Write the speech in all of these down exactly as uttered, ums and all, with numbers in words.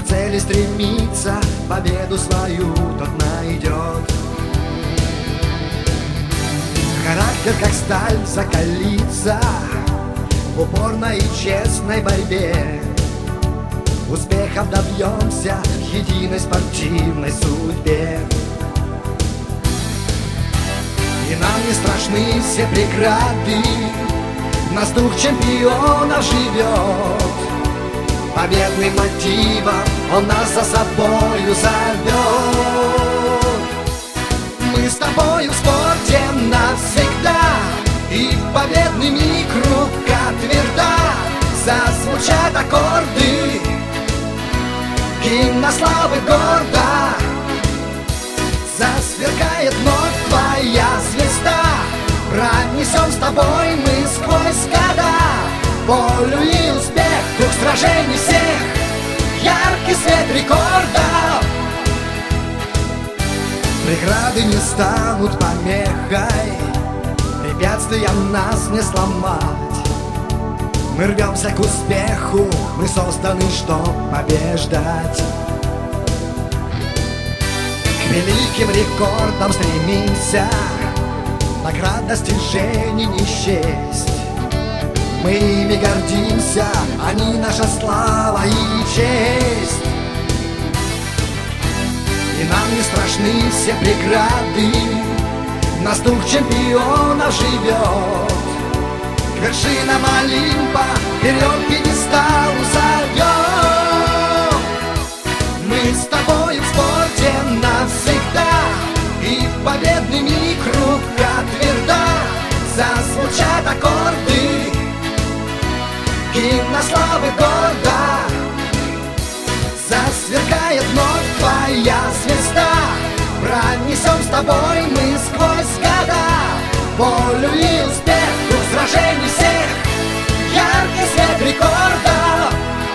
цели стремится, победу свою тот найдет. Характер, как сталь, закалится в упорной и честной борьбе. Успехов добьемся в единой спортивной судьбе. И нам не страшны все преграды, нас дух чемпионов живет. Победным мотивом он нас за собою зовет. Мы с тобою в спорте навсегда, и в победный миг рука тверда. Зазвучат аккорды гимна славы гордо. Засверкает вновь твоя звезда. Пронесем с тобой мы сквозь года волю и успех, дух сражений всех, яркий свет рекордов. Преграды не станут помехой, препятствиям нас не сломать. Мы рвемся к успеху, мы созданы, чтоб побеждать. К великим рекордам стремимся, наград достижений не счесть. Мы ими гордимся, они наша слава и честь. И нам не страшны все преграды, нас дух чемпионов живет. К вершинам Олимпа вперед пьедестал зовет. Мы с тобой в спорте навсегда, и в победный миг рука тверда. Зазвучат аккорды гимна славы гордо. Засверкает вновь твоя звезда. Пронесем с тобой мы сквозь года волю и успех, дух сражений всех, яркий свет рекордов.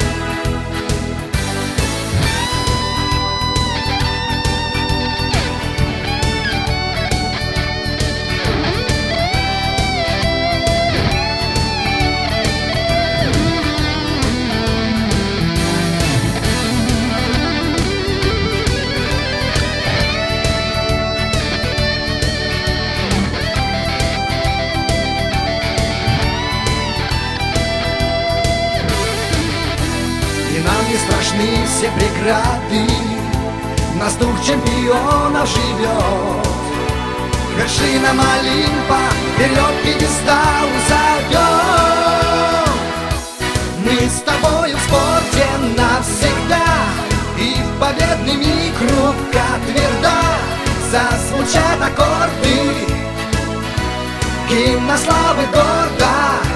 Не страшны все преграды, нас дух чемпионов живет. К вершинам Олимпа вперед пьедестал зовет. Мы с тобою в спорте навсегда, и в победный миг рука тверда. Зазвучат аккорды гимна славы гордо.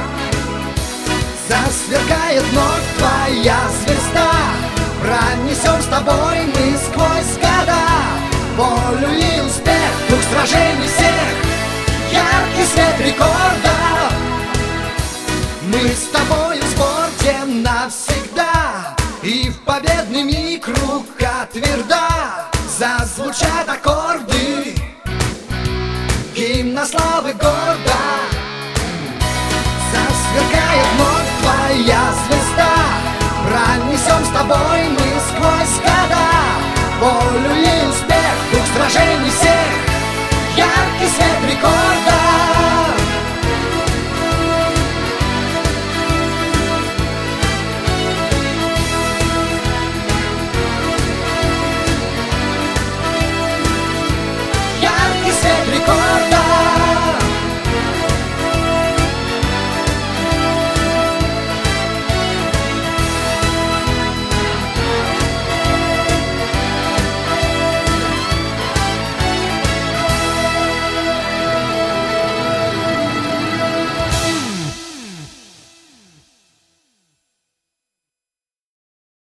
Засверкает вновь твоя звезда. Пронесем с тобой мы сквозь года волю и успех, дух сражений всех, яркий свет рекордов. Мы с тобой в спорте навсегда, и в победный миг рука тверда. Зазвучат аккорды гимна славы гордо. Засверкает вновь твоя звезда. Пронесем с тобой мы